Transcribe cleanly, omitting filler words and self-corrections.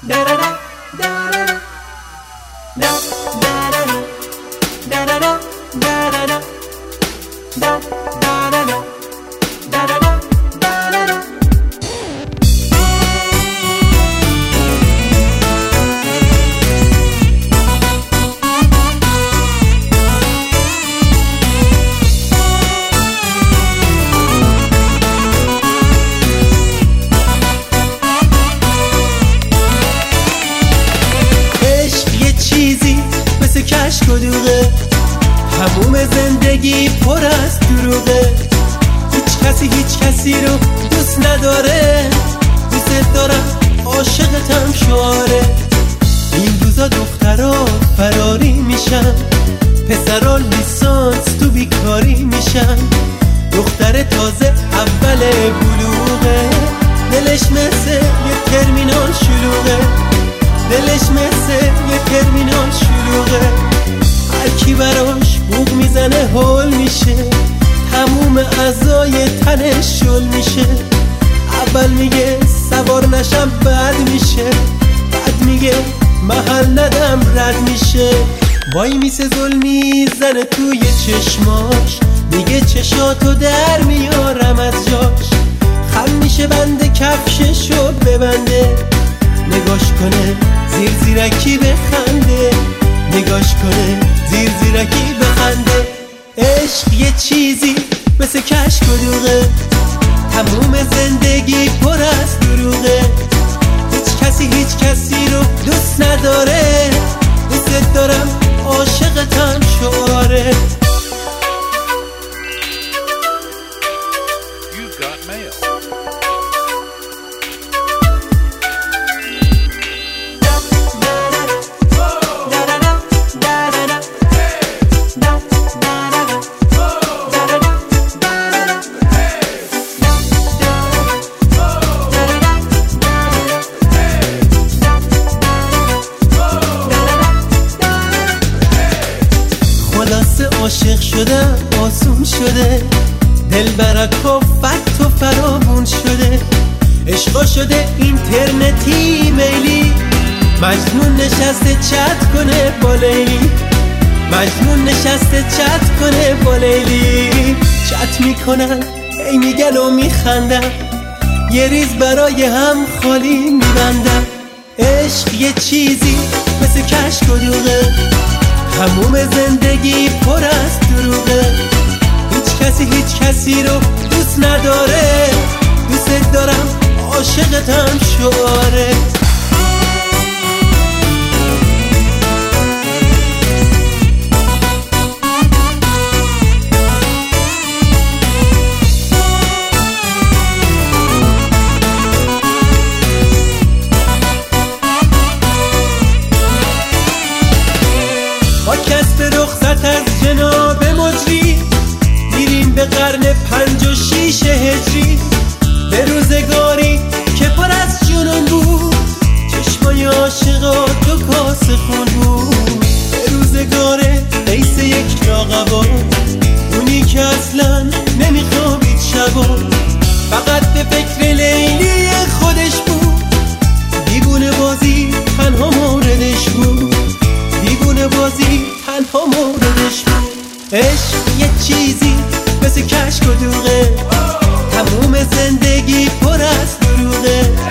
کشک و دوغه، تموم زندگی پر از دروغه. هیچ کسی رو دوست نداره، دوست دارم عاشقتم شعاره. این روزا دخترها فراری میشن، پسرها لیسانس تو بیکاری میشن. دختر تازه اول بلوغه، دلش مثل یه ترمینال شلوغه، دلش مثل یه ترمینال شلوغه. هر کی براش بوق میزنه هول میشه، تموم اعضای تنش شل میشه. اول میگه سوار نشم بد میشه، بعد میگه محل ندم رد میشه. وای میسه ظلمی زنه توی چشماش، میگه چشاتو در میارم از جاش. خم میشه بند کفششو ببنده، نگاش کنه زیر زیرکی بخنده، نگاش کنه زیر زیرکی بخنده. عشق یه چیزی مثل کشک و دوغه، تموم زندگی پر از دروغه. هیچ کسی رو دوست نداره، دوست دارم عاشقتم شعاره. عاشق شدم آسون شده، دل برکا فت و فراوون شده. عشقا شده اینترنتی میلی، مجنون نشسته چت کنه با لیلی، مجنون نشسته چت کنه با لیلی. چت میکنن ای میگن و میخندن، یه ریز برای هم خالی میبندن. عشق یه چیزی مثل کشک و دوغه، تموم زندگی پر از دروغه. هیچ کسی رو دوست نداره، دوست دارم عاشقتم شعاره. با کسب رخصت از جناب مجری، میریم به قرن 5 و 6 هجری. به روزگاری که پر از جنون بود، چشمای عاشقا تو کاسه خون بود. به روزگار قیس یک لاغبا، اونی که اصلا نمیخوابید شبا، فقط به فکر لیلی خودش بود. دیوونه بازی تنها موردش بود، دیوونه بازی تنها موردش بود. عشق یه چیزی مثل کشک و دوغه، تموم زندگی پر از دروغه.